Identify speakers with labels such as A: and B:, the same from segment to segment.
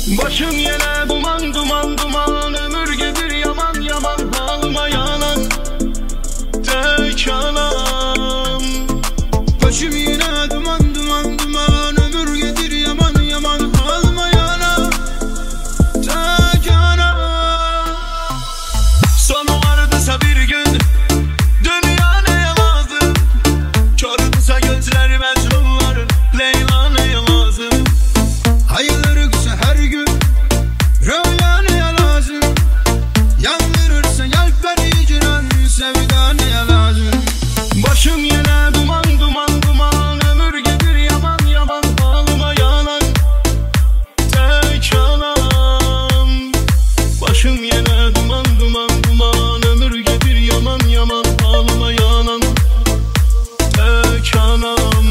A: Başım yine duman duman duman, ömür gelir yaman yaman, halıma yanan tek anam.
B: Başım yine duman duman duman, ömür gelir yaman yaman, halıma yanan tek anam.
A: Sonu vardısa bir gün dünya neye lazım? Kördüse gözler mecnunların, Leyla neye lazım?
B: Hayırlıksa her gün rüya neye lazım? Yandırırsa kalpleri hicran, sevda neye lazım?
A: Başım yine duman duman duman, ömür gelir yaman yaman, halıma yanan tek anam. Başım yine duman duman duman, ömür gelir yaman yaman, halıma yanan tek anam.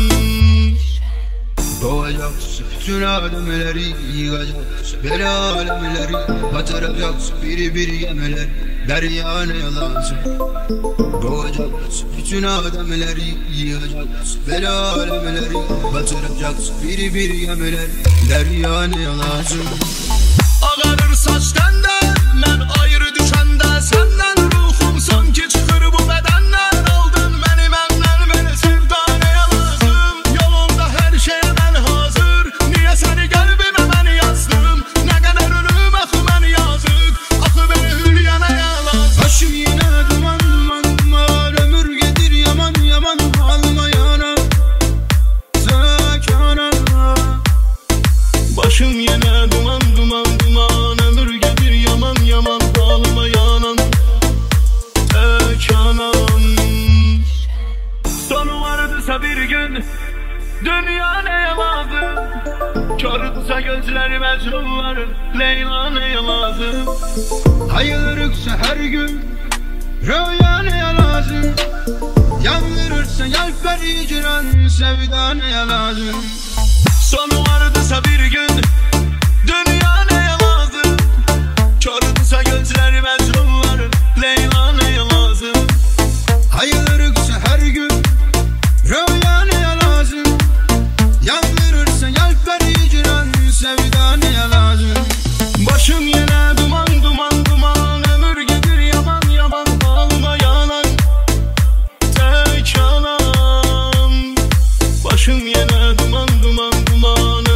B: Boğacaksın bütün alemleri, yıkacaksın beri alemleri, batıracaksın biri biri gemiler, derya neye lazım? Boğacaksın bütün alemleri, yıkacaksın beri alemleri, batıracaksın biri biri gemiler, derya neye lazım?
A: Ağarır saç tenden, ben ayrı düşende senden, ruhum sanki çıkır bu bedenden. Aldın beni benden, beni sevda neye lazım? Yolunda her şeye ben hazır, niye seni kalbime ben yazdım? Ne kadar ölüm akı beni yazık, akı beni hülya neye lazım?
B: Başım yine duman duman duman, ömür gelir yaman yaman, halıma yanan tek anam.
A: Başım yine duman duman duman, ömür gelir yaman yaman, halıma yanan tek anam. Sonu vardısa bir gün dünya neye lazım? Körüdse gözleri mecnunların, Leyla neye lazım?
B: Hayırlıksa her gün rüya neye lazım? Yandırırsa kalpleri hicran, sevda neye lazım?
A: Sonu vardısa bir gün dünya neye lazım? Körüdse gözleri mecnunların, Leyla neye lazım?
B: Hayırlıksa her gün rüya neye lazım? Yandırırsa kalpleri hicran, sevda neye lazım?
A: Başım yine duman duman duman, ömür gelir yaman yaman, halıma yanan tek anam. Başım yine duman duman duman,